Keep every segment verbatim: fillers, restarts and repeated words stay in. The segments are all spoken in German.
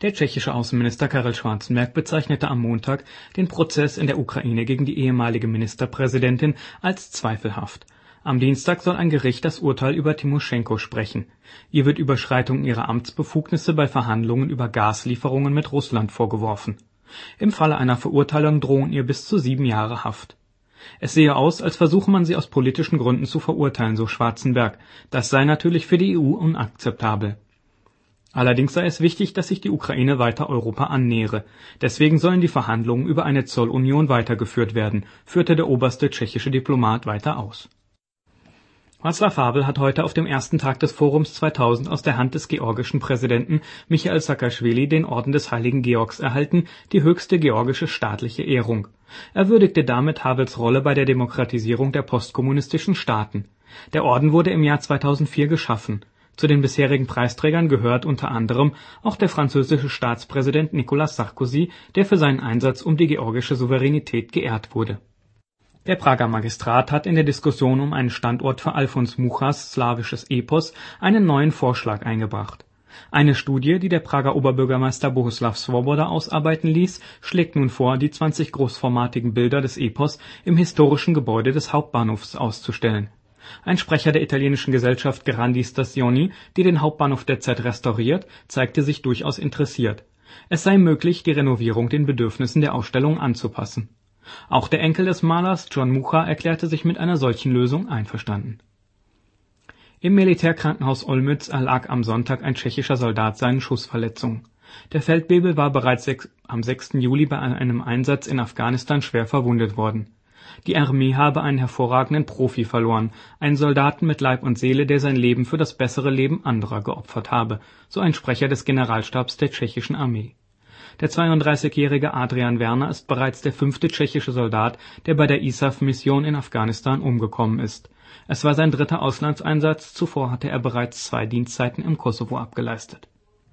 Der tschechische Außenminister Karel Schwarzenberg bezeichnete am Montag den Prozess in der Ukraine gegen die ehemalige Ministerpräsidentin als zweifelhaft. Am Dienstag soll ein Gericht das Urteil über Tymoschenko sprechen. Ihr wird Überschreitung ihrer Amtsbefugnisse bei Verhandlungen über Gaslieferungen mit Russland vorgeworfen. Im Falle einer Verurteilung drohen ihr bis zu sieben Jahre Haft. Es sehe aus, als versuche man sie aus politischen Gründen zu verurteilen, so Schwarzenberg. Das sei natürlich für die E U unakzeptabel. Allerdings sei es wichtig, dass sich die Ukraine weiter Europa annähere. Deswegen sollen die Verhandlungen über eine Zollunion weitergeführt werden, führte der oberste tschechische Diplomat weiter aus. Václav Havel hat heute auf dem ersten Tag des Forums zweitausend aus der Hand des georgischen Präsidenten Michail Saakaschwili den Orden des Heiligen Georgs erhalten, die höchste georgische staatliche Ehrung. Er würdigte damit Havels Rolle bei der Demokratisierung der postkommunistischen Staaten. Der Orden wurde im Jahr zweitausendvier geschaffen. Zu den bisherigen Preisträgern gehört unter anderem auch der französische Staatspräsident Nicolas Sarkozy, der für seinen Einsatz um die georgische Souveränität geehrt wurde. Der Prager Magistrat hat in der Diskussion um einen Standort für Alfons Muchas slawisches Epos einen neuen Vorschlag eingebracht. Eine Studie, die der Prager Oberbürgermeister Bohuslav Svoboda ausarbeiten ließ, schlägt nun vor, die zwanzig großformatigen Bilder des Epos im historischen Gebäude des Hauptbahnhofs auszustellen. Ein Sprecher der italienischen Gesellschaft Grandi Stazioni, die den Hauptbahnhof derzeit restauriert, zeigte sich durchaus interessiert. Es sei möglich, die Renovierung den Bedürfnissen der Ausstellung anzupassen. Auch der Enkel des Malers, John Mucha, erklärte sich mit einer solchen Lösung einverstanden. Im Militärkrankenhaus Olmütz erlag am Sonntag ein tschechischer Soldat seinen Schussverletzungen. Der Feldwebel war bereits am sechsten Juli bei einem Einsatz in Afghanistan schwer verwundet worden. Die Armee habe einen hervorragenden Profi verloren, einen Soldaten mit Leib und Seele, der sein Leben für das bessere Leben anderer geopfert habe, so ein Sprecher des Generalstabs der tschechischen Armee. Der zweiunddreißigjährige Adrian Werner ist bereits der fünfte tschechische Soldat, der bei der I S A F-Mission in Afghanistan umgekommen ist. Es war sein dritter Auslandseinsatz, zuvor hatte er bereits zwei Dienstzeiten im Kosovo abgeleistet.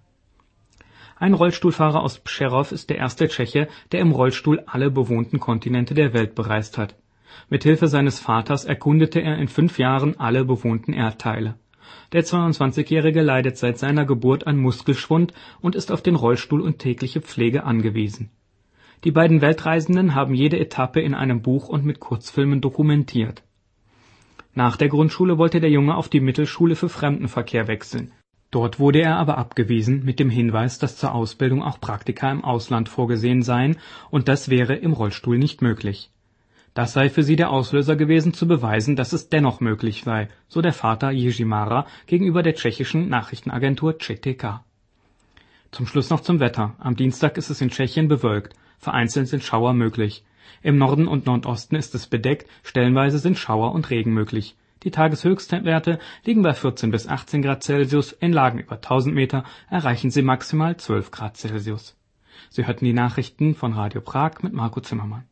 Ein Rollstuhlfahrer aus Přerov ist der erste Tscheche, der im Rollstuhl alle bewohnten Kontinente der Welt bereist hat. Mithilfe seines Vaters erkundete er in fünf Jahren alle bewohnten Erdteile. Der zweiundzwanzigjährige leidet seit seiner Geburt an Muskelschwund und ist auf den Rollstuhl und tägliche Pflege angewiesen. Die beiden Weltreisenden haben jede Etappe in einem Buch und mit Kurzfilmen dokumentiert. Nach der Grundschule wollte der Junge auf die Mittelschule für Fremdenverkehr wechseln. Dort wurde er aber abgewiesen mit dem Hinweis, dass zur Ausbildung auch Praktika im Ausland vorgesehen seien und das wäre im Rollstuhl nicht möglich. Das sei für sie der Auslöser gewesen, zu beweisen, dass es dennoch möglich sei, so der Vater Jiří Mára gegenüber der tschechischen Nachrichtenagentur Č T K. Zum Schluss noch zum Wetter. Am Dienstag ist es in Tschechien bewölkt. Vereinzelt sind Schauer möglich. Im Norden und Nordosten ist es bedeckt, stellenweise sind Schauer und Regen möglich. Die Tageshöchstwerte liegen bei vierzehn bis achtzehn Grad Celsius, in Lagen über tausend Meter erreichen sie maximal zwölf Grad Celsius. Sie hörten die Nachrichten von Radio Prag mit Marco Zimmermann.